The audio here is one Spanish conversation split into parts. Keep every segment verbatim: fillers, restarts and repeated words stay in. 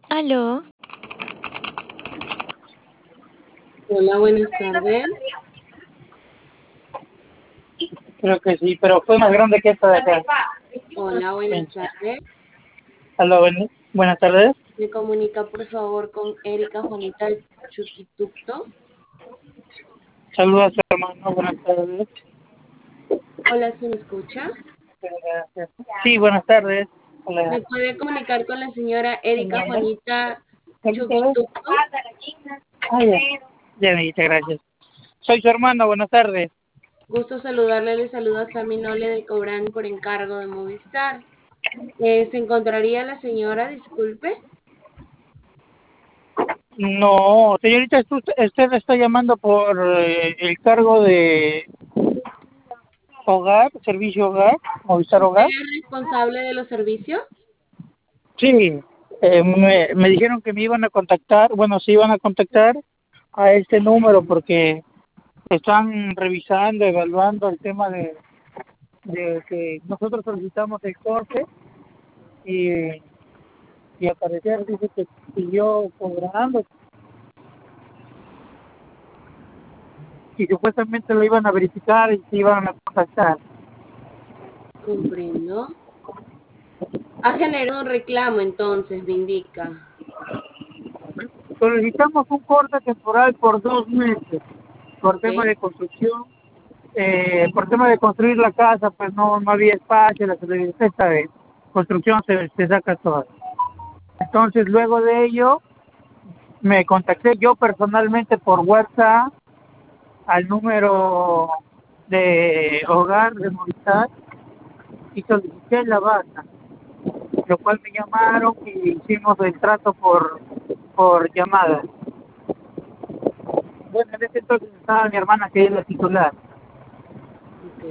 Aló, Hola, buenas tardes. Creo que sí, pero fue más grande que esta de acá. Hola, buenas Bien. tardes. Hola, buen- buenas tardes. Me comunica por favor con Erika Juanita Chuquitucto. Saludos a su hermano, buenas tardes. Hola, ¿se me escucha? Gracias. Sí, buenas tardes. ¿Me Hola. puede comunicar con la señora Erika Hola. Juanita ¿Hola? Chuquitucto? Ah, ya. Ya me dice, gracias. Soy su hermano, buenas tardes. Gusto saludarle, le saluda Sami Nole de Cobran por encargo de Movistar. Eh, ¿se encontraría la señora? Disculpe. No, señorita, usted, usted está llamando por eh, el cargo de hogar, servicio hogar, Movistar ¿Usted Hogar. es responsable de los servicios? Sí, eh, me, me dijeron que me iban a contactar, bueno, sí iban a contactar a este número porque están revisando, evaluando el tema de, de que nosotros solicitamos el corte y, y al parecer dice que siguió cobrando y supuestamente lo iban a verificar y se iban a contactar. Comprendo. Ha generado un reclamo entonces, me indica. Solicitamos un corte temporal por dos meses por ¿Ok? tema de construcción, eh, por tema de construir la casa, pues no, no había espacio, la esta de construcción se, se saca toda. Entonces luego de ello me contacté yo personalmente por WhatsApp al número de hogar de Movistar y solicité la baja, lo cual me llamaron y hicimos el trato por, por llamada. Bueno, en ese entonces estaba mi hermana que es la titular, Ok.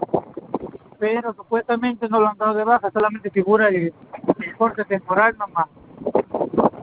pero supuestamente no lo han dado de baja, solamente figura el, el corte temporal nomás.